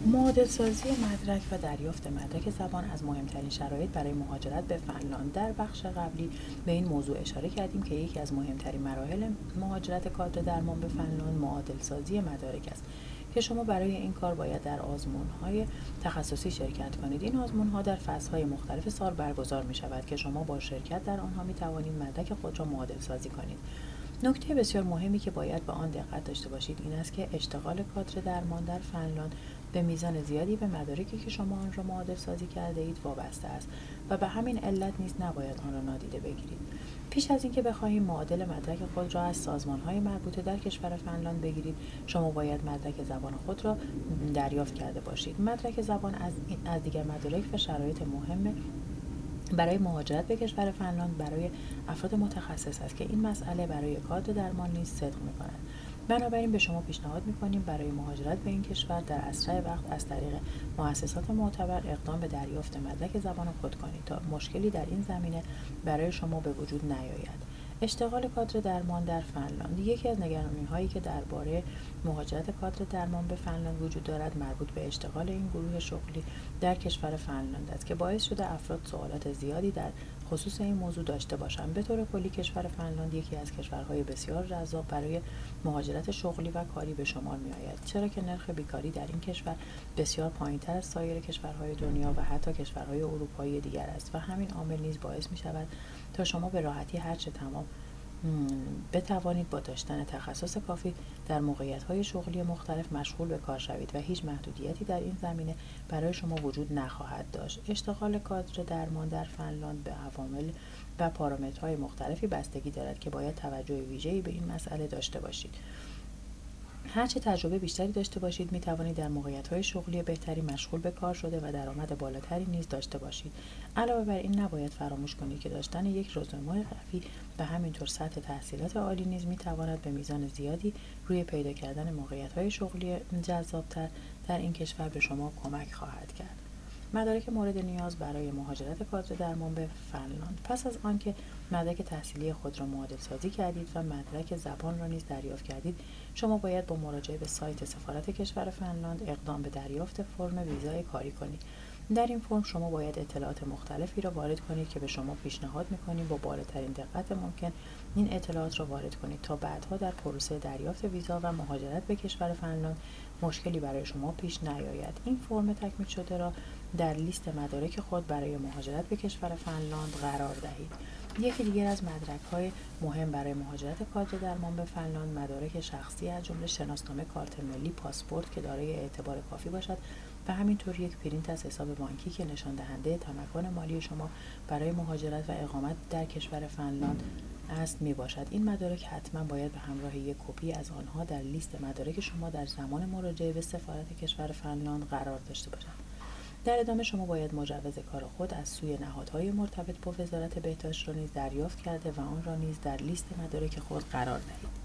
معادل سازی مدرک و دریافت مدرک زبان از مهمترین شرایط برای مهاجرت به فنلاند. در بخش قبلی به این موضوع اشاره کردیم که یکی از مهمترین مراحل مهاجرت کادر درمان به فنلاند معادل سازی مدارک است که شما برای این کار باید در آزمون‌های تخصصی شرکت کنید. این آزمون‌ها در فصل‌های مختلف سال برگزار می‌شود که شما با شرکت در آنها می‌توانید مدرک خود را معادل سازی کنید. نکته بسیار مهمی که باید به آن دقت داشته باشید این است که اشتغال کادر درمان در فنلاند به میزان زیادی به مدارکی که شما آن را معادل سازی کرده اید وابسته است و به همین علت نیز نباید آن را نادیده بگیرید. پیش از اینکه بخواهید معادل مدرک خود را از سازمان‌های مربوطه در کشور فنلاند بگیرید، شما باید مدرک زبان خود را دریافت کرده باشید. مدرک زبان از دیگر مدارک و شرایط مهم برای مهاجرت به کشور فنلاند برای افراد متخصص است که این مسئله برای کادر درمان نیز صدق می‌کند. بنابراین به شما پیشنهاد می‌کنیم برای مهاجرت به این کشور در اسرع وقت از طریق مؤسسات معتبر اقدام به دریافت مدرک زبان خود کنید تا مشکلی در این زمینه برای شما به وجود نیاید. اشتغال کادر درمان در فنلاند. یکی از نگرانی‌هایی که درباره مهاجرت کادر درمان به فنلاند وجود دارد مربوط به اشتغال این گروه شغلی در کشور فنلاند است که باعث شده افراد سوالات زیادی در خصوص این موضوع داشته باشند. به طور کلی کشور فنلاند یکی از کشورهای بسیار جذاب برای مهاجرت شغلی و کاری به شمار می‌آید، چرا که نرخ بیکاری در این کشور بسیار پایین‌تر از سایر کشورهای دنیا و حتی کشورهای اروپایی دیگر است و همین عامل نیز باعث می‌شود تا شما به راحتی هرچه تمام بتوانید با داشتن تخصص کافی در موقعیت‌های شغلی مختلف مشغول به کار شوید و هیچ محدودیتی در این زمینه برای شما وجود نخواهد داشت. اشتغال کادر درمان در فنلاند به عوامل و پارامترهای مختلفی بستگی دارد که باید توجه ویژه‌ای به این مسئله داشته باشید. هرچه تجربه بیشتری داشته باشید می توانید در موقعیت‌های شغلی بهتری مشغول به کار شده و درآمد بالاتری نیز داشته باشید. علاوه بر این نباید فراموش کنید که داشتن یک رزومه قوی و همینطور سطح تحصیلات عالی نیز می تواند به میزان زیادی روی پیدا کردن موقعیت‌های شغلی جذاب‌تر در این کشور به شما کمک خواهد کرد. مدارک مورد نیاز برای مهاجرت کادر درمان به فنلاند. پس از آنکه مدرک تحصیلی خود را معادل سازی کردید و مدرک زبان را نیز دریافت کردید، شما باید با مراجعه به سایت سفارت کشور فنلاند اقدام به دریافت فرم ویزای کاری کنید. در این فرم شما باید اطلاعات مختلفی را وارد کنید که به شما پیشنهاد می‌کنیم با بالاترین دقت ممکن این اطلاعات را وارد کنید تا بعدها در پروسه دریافت ویزا و مهاجرت به کشور فنلاند مشکلی برای شما پیش نیاید. این فرم تکمیل شده را در لیست مدارک خود برای مهاجرت به کشور فنلاند قرار دهید. یکی دیگر از مدرک‌های مهم برای مهاجرت کادر درمان به فنلاند مدارک شخصی از جمله شناسنامه، کارت ملی، پاسپورت که دارای اعتبار کافی باشد و همینطور یک پرینت از حساب بانکی که نشان دهنده تمکن مالی شما برای مهاجرت و اقامت در کشور فنلاند است می باشد. این مدارک حتما باید به همراه یک کپی از آنها در لیست مدارک شما در زمان مراجعه به سفارت کشور فنلاند قرار داشته باشد. در ادامه شما باید مجوز کار خود از سوی نهادهای مرتبط با وزارت بهداشت را نیز دریافت کرده و آن را نیز در لیست مدارک خود قرار دهید.